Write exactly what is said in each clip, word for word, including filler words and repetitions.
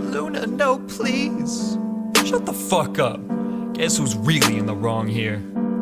Luna, no, please. Shut the fuck up. Guess who's really in the wrong here?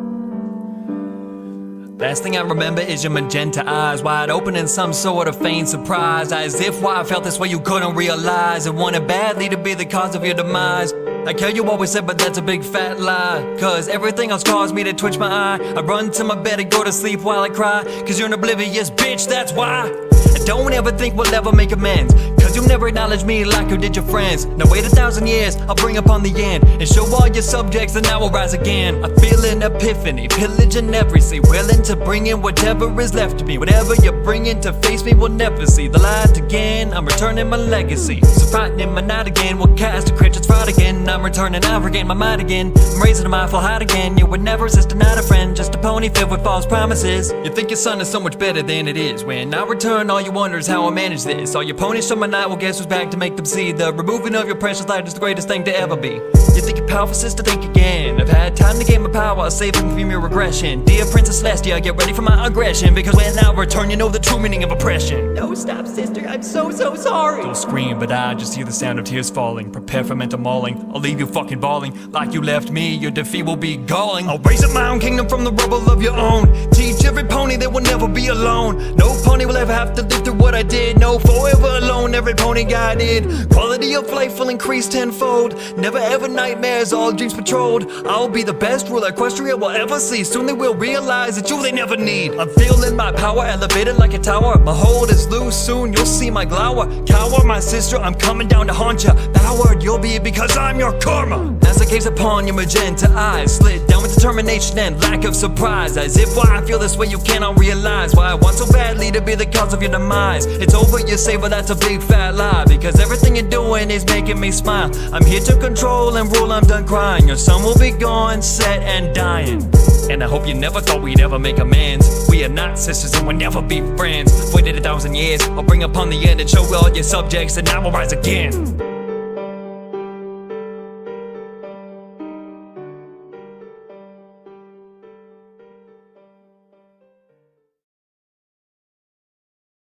Last thing I remember is your magenta eyes, wide open in some sort of feigned surprise, as if why I felt this way you couldn't realize, and wanted badly to be the cause of your demise. Like how you always said, but that's a big fat lie, cause everything else caused me to twitch my eye. I run to my bed and go to sleep while I cry, cause you're an oblivious bitch, that's why. And don't ever think we'll ever make amends, cause you'll never acknowledge me like you did your friends. Now wait a thousand years, I'll bring upon the end, and show all your subjects, and I will rise again. I feel an epiphany, pillaging every sea, willing to bring in whatever is left of me. Whatever you're bringing to face me will never see the light again. I'm returning my legacy, so frightening my night again. We'll cast a creature's fright again. I'm returning, I regain my mind again. I'm raising a mindful heart again. You would never resist, not a friend, just a pony filled with false promises. You think your son is so much better than it is. When I return, all you wonder is how I manage this. All your ponies from my night, well guess who's back to make them see the removing of your precious light is the greatest thing to ever be. You think you're powerful, sister, think again. I've had time to gain my power, I'll save them from your regression. Dear Princess Celestia, get ready for my aggression, because when I return, you know the true meaning of oppression. No, stop, sister, I'm so, so sorry. Don't scream, but I just hear the sound of tears falling. Prepare for mental mauling, I'll leave you fucking bawling. Like you left me, your defeat will be galling. I'll raise up my own kingdom from the rubble of your own. Teach every pony they will never be alone. No pony will ever have to live through what I did. No, forever alone, every pony guided. Quality of life will increase tenfold. Never ever nightmares, all dreams patrolled. I'll be the best ruler Equestria will ever see. Soon they will realize that you they never need. I'm feeling my power, elevated like a tower. My hold is loose, soon you'll see my glower. Cower, my sister, I'm coming down to haunt ya. Powered you'll be because I'm your karma. As I gaze upon your magenta eyes, slid down with determination and lack of surprise, as if why I feel this way you cannot realize why I want so badly to be the cause of your demise. It's over, you say, but that's a big fat lie, because everything you're doing is making me smile. I'm here to control and rule, I'm done crying. Your son will be gone, set and dying. And I hope you never thought we'd ever make amends. We are not sisters and we'll never be friends. Waited a thousand years, I'll bring upon the end and show all your subjects, and I will rise again.